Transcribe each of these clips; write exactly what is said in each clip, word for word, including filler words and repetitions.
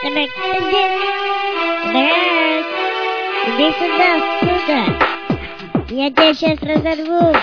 Собак, собираюсь. Иди сюда, сука. Я тебя сейчас разорву.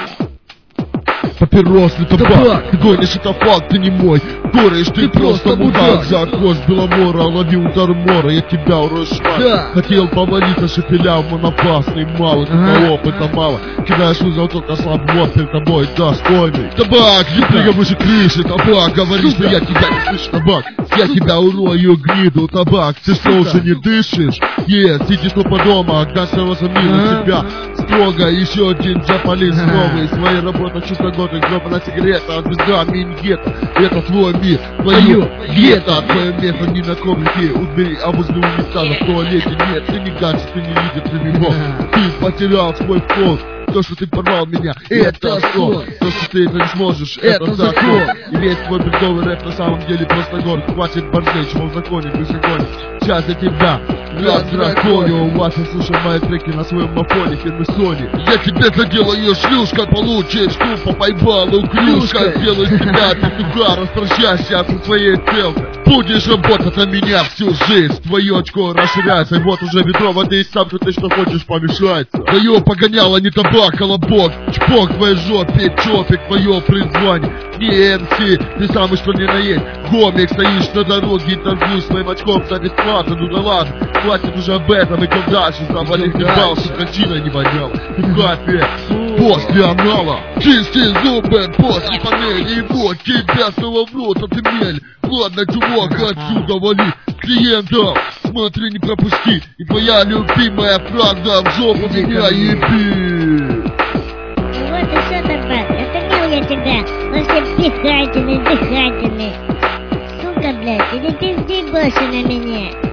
Папиросный табак, табак. Ты гонишь, это факт, ты не мой. Куришь, ты, ты просто мудак. За кость Беломора ловил удар мора. Я тебя урою шмат, да. Хотел повалиться шепелям, он опасный, мало. Ага. Опыта мало. Кидаешь в узел, только слаб мозг перед тобой достойный. Табак, не прыгай выше крыши. Табак, говоришь, что я тебя не слышу. Табак, я тебя урою, гниду. Табак, ты что, уже не дышишь? Нет, сидишь тупо дома, Гаша возомнила тебя строго. Еще один джаполис новый. Своей работой чувство года. Гробана сигарета, звезда, миньета. Это твой мир, твое лето. Твое место не на коврике. Убери, а возле унитаза в туалете. Нет, ты не ганчишь, ты не лидер, ты не мог. Ты потерял свой вкус. То, что ты порвал меня, это сон. То, что ты это не сможешь, это, это закон. И весь твой бредовый рэп на самом деле просто город. Хватит борзей, чего в законе, ты законе. Сейчас я тебя раздраконю. Ваши слушай мои треки на своем мафоне, фирмы Sony. Я тебе заделаю шлюшка, получишь тупо поебалу клюшка. Сделаю из тебя петуха, распрощайся со своей целкой. Будешь работать на меня всю жизнь. Твое очко расширяется, и вот уже ведро воды, и сам же ты что хочешь помешается. Твое погоняло не табак, колобок, чпок в твоей жопе, чопик, твое призвание. Не эм си, ты самый что ни на есть. Гомик, стоишь на дороге и торгуешь своим очком за бесплатно. Ну да ладно, хватит уже об этом, идем дальше. Завалить не бал, что кончиной не воняла. В кафе после анала. Чисти зубы после панели. И вот тебя снова в рот отымели. Ладно, чувак, отсюда вали. Клиентов, смотри, не пропусти. И твоя любимая фраза в жопу меня еби. Вот и все, табак. Отогнал я тебя. Вы все пихательные, дыхательные. Сука, блядь, иди пизди больше на меня.